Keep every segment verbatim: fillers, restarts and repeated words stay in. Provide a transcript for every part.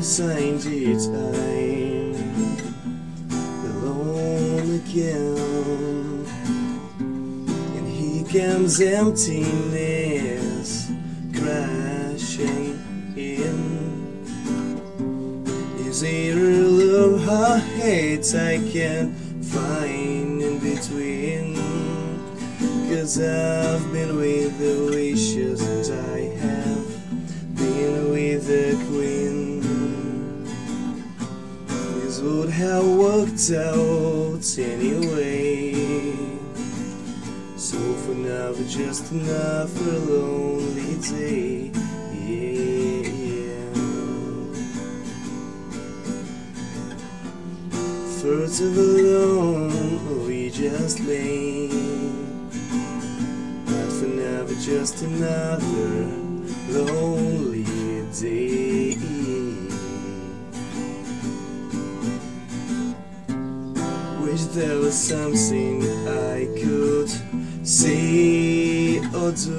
sign that I'm alone again, and here comes emptiness crashing in. Is it real or hate I can't find in between? 'Cause I've been with the wishes and I have been with the queen. This would have worked out anyway. So for now it's just another lonely day. Yeah, yeah. Further alone we just lay, but for now it's just another lonely day. Wish there was something I could say or do.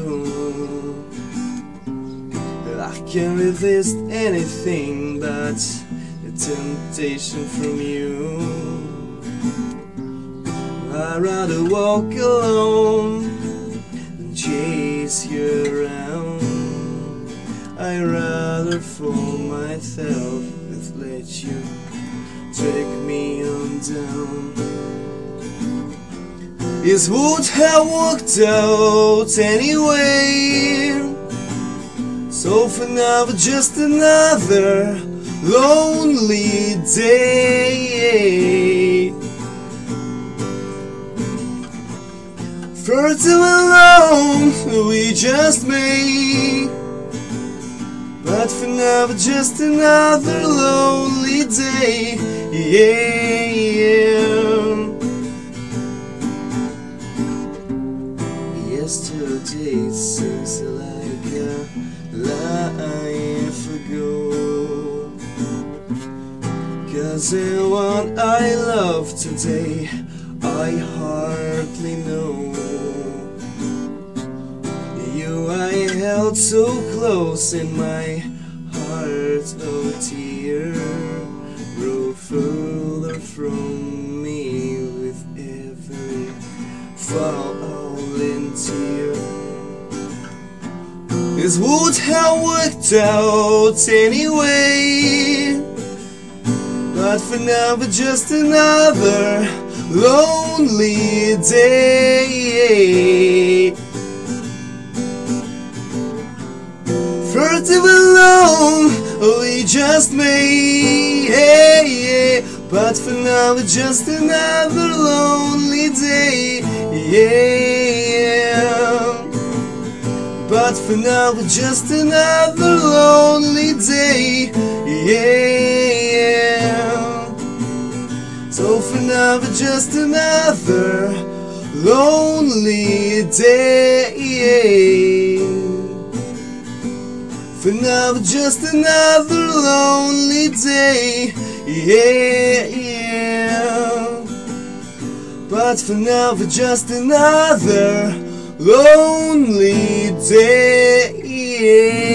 I can't resist anything but the temptation from you. I'd rather walk alone than chase you around. I'd rather fool myself than let you take me on down. It would have worked out anyway. So for now just another lonely day. Further alone we just made, but for now just another lonely day. Yeah, yeah. Yesterday seems like a life ago, 'cause the one I love today I hardly know. You I held so close in my heart, oh dear, grew further from me with every falling tear. This would have worked out anyway, but for now it's just another lonely day. Further alone we just made, but for now it's just another lonely day. Yeah, but for now it's just another lonely day. Yeah, so for now it's just another lonely day. For now just another lonely day. Yeah, yeah. But for now just another lonely day.